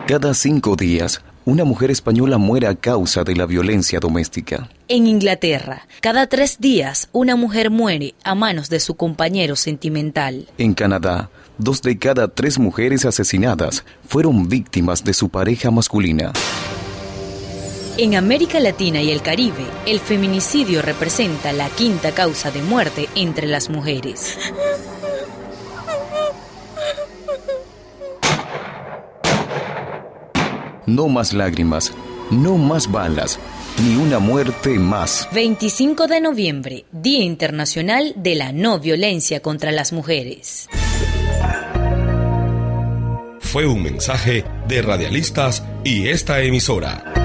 Cada 5 días, una mujer española muere a causa de la violencia doméstica. En Inglaterra, cada 3 días, una mujer muere a manos de su compañero sentimental. En Canadá, 2 de cada 3 mujeres asesinadas fueron víctimas de su pareja masculina. En América Latina y el Caribe, el feminicidio representa la 5ª causa de muerte entre las mujeres. No más lágrimas, no más balas, ni una muerte más. 25 de noviembre, Día Internacional de la No Violencia contra las Mujeres. Fue un mensaje de Radialistas y esta emisora.